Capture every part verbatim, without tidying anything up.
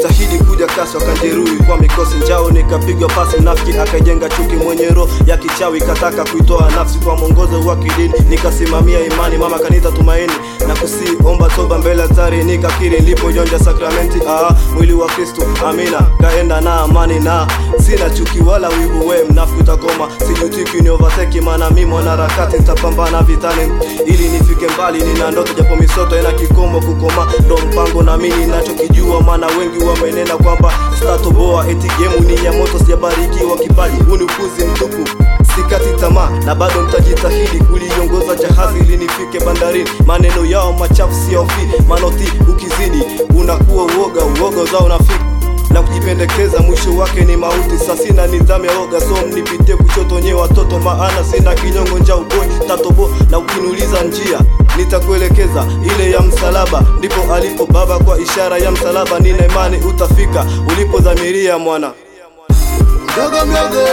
Nilijitahidi kuja kasi wakanjeruhi kwa mikosi njao, nikapigwa pasi nafiki akajenga chuki, mwenye roho ya kichawi kataka kuitoa nafsi kwa mwongozo wa kidini, nikasimamia imani mama kanita tumaini na kusiomba toba mbele hatari, nikakiri nilipojonja sakramenti ah mwili wa Kristo amina, kaenda na amani na sina chuki wala wivu, we mnafiki utakoma, sijutiki ni overtake maana mimi mwanaharakati nitapambana vitani ili nifike mbali, nina ndoto japo misoto ina kikomo kukoma, ndo mpango na mimi ninachokijua, maana wengi wamenena kwamba sitatoboa, eti game ni ya moto sijabarikiwa kipaji, huu ni upuzi mtupu. Sikati tamaa na bado mtajitahidi kuliongoza jahazi ili nifike bandarini, maneno yao machafu siofi manoti, ukizidi unakuwa uoga, uoga zao unafika na kujipendekeza, mwisho wake ni mauti. Sasa sina nidhamu ya oga, so mnipitie kushoto nye watoto, maana sina kinyongo nja uboi tatobo, na ukiniuliza njia nitakuelekeza ile ya msalaba, ndipo alipo baba, kwa ishara ya msalaba nina imani utafika ulipodhamiria mwana. Mdogo mdogo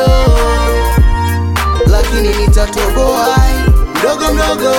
lakini nitatoboa, mdogo mdogo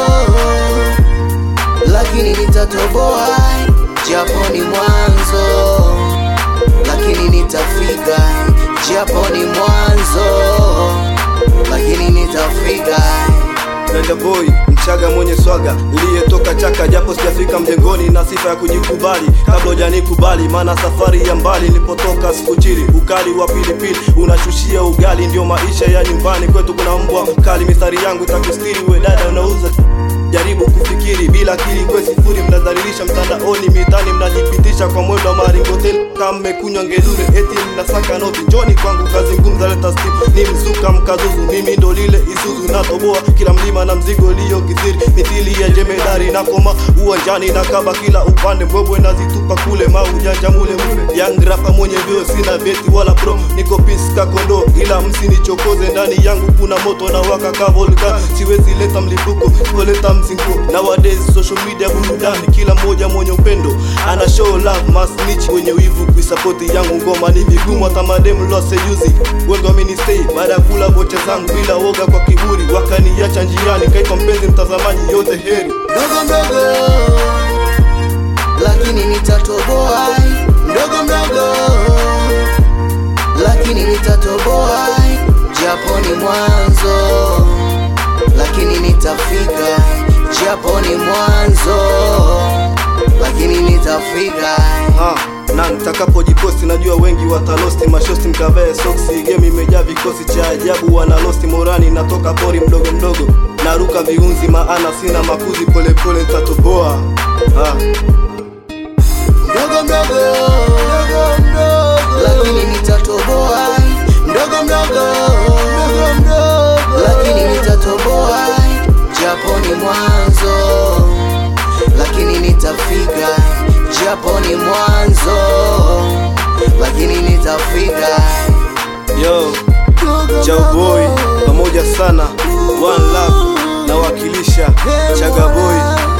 lakini nitatoboa, japo ni mwanzo lakini nitafika, japo ni mwanzo lakini nitafika. Nenda boy mchaga mwenye swaga liyetoka chaka, japo sijafika mjengoni na sifa ya kujikubali kabla hujanikubali, maana safari ya mbali nilipotoka sikuchiri, ukali wa pilipili unashushia ugali, ndio maisha ya nyumbani kwetu, kuna mbwa kali, mistari yangu takustiri, we dada unauza jaribu kufikiri bila akili kwe sifuri, mnadhalilisha mtandaoni mitani, mnajipitisha kwa mwendo wa maringotel kama mmekunywa ngedure, eti mnasaka noti, njoni kwangu kazi ngumu za leta steam, ni mzuka mkazuzu, mimi ndo lile Isuzu, natoboa kila mlima na mzigo liyo kithiri, mithili ya jemedari na koma uwanjani na kaba kila upande, mbwebwe nazitupa kule maujanja mule mule, young rapper mwenye vyo sina beti wala pro, niko piska kondo ila msinichokoze, ndani yangu kuna moto na waka kavolka, siwezi leta mlipuko kuleta mzingo. Nowadays social media burudani, kila mmoja mwenye upendo ana show love, masnitch wenye wivu kuisapoti yangu ngoma ni vigumu, hata madem lose juzi wengi wameni stay baada kula bote zangu bila woga, kwa kiburi wakaniacha njiani, kaitwa mpenzi mtazamaji yote heri. Mdogo mdogo lakini nitatoboa, mdogo mdogo lakini nitatoboa, japo ni mwanzo lakini nitafika, japo ni mwanzo lakini nitafika. Ha, na nitakapojiposti najua wengi watalosti, mashosti mkavae soksi, game imejaa vikosi cha ajabu wanalosti, morani natoka pori mdogo mdogo naruka viunzi, maana sina makuzi, pole pole nitatoboa. Ha, mdogo mdogo lakini nitatoboa, mdogo mdogo lakini nitatoboa, japo ni mwanzo lakini nitafika, japo ni mwanzo lakini nitafika. yo Chao boy pamoja sana, one love na wakilisha Chaga boy.